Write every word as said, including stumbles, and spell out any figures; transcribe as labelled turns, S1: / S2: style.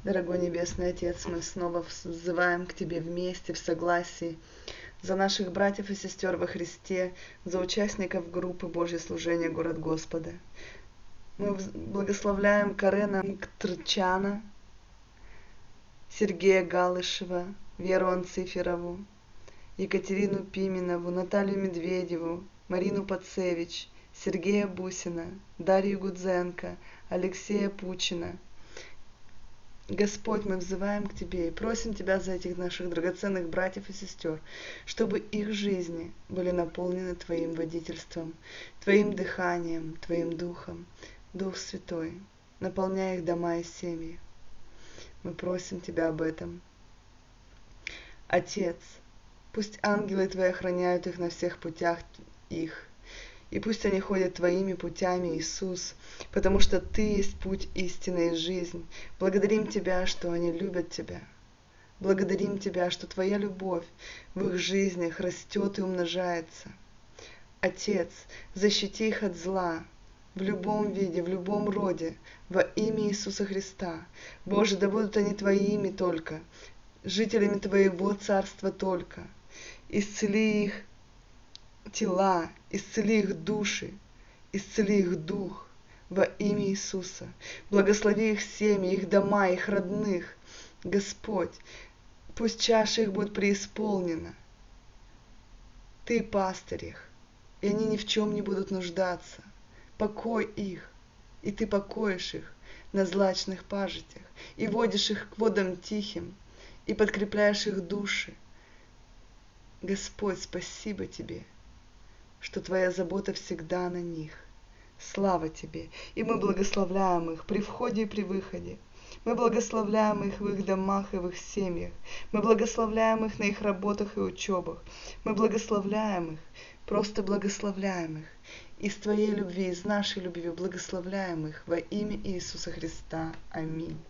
S1: Дорогой Небесный Отец, мы снова взываем к Тебе вместе, в согласии, за наших братьев и сестер во Христе, за участников группы Божье служение «Город Господа». Мы благословляем Карена Мктрчана, Сергея Галышева, Веру Анциферову, Екатерину Пименову, Наталью Медведеву, Марину Пацевич, Сергея Бусина, Дарью Гудзенко, Алексея Пучина. Господь, мы взываем к Тебе и просим Тебя за этих наших драгоценных братьев и сестер, чтобы их жизни были наполнены Твоим водительством, Твоим дыханием, Твоим Духом, Дух Святой, наполняя их дома и семьи. Мы просим Тебя об этом. Отец, пусть ангелы Твои охраняют их на всех путях их, и пусть они ходят Твоими путями, Иисус, потому что Ты есть путь, истина и жизнь. Благодарим Тебя, что они любят Тебя. Благодарим Тебя, что Твоя любовь в их жизнях растет и умножается. Отец, защити их от зла в любом виде, в любом роде, во имя Иисуса Христа. Боже, да будут они Твоими только, жителями Твоего Царства только. Исцели их тела, исцели их души, исцели их дух во имя Иисуса. Благослови их семьи, их дома, их родных. Господь, пусть чаша их будет преисполнена. Ты пастырь их, и они ни в чем не будут нуждаться. Покой их, и Ты покоишь их на злачных пажитях, и водишь их к водам тихим, и подкрепляешь их души. Господь, спасибо Тебе, что Твоя забота всегда на них. Слава Тебе! И мы благословляем их при входе и при выходе. Мы благословляем их в их домах и в их семьях. Мы благословляем их на их работах и учебах. Мы благословляем их, просто благословляем их. Из Твоей любви, из нашей любви благословляем их во имя Иисуса Христа. Аминь.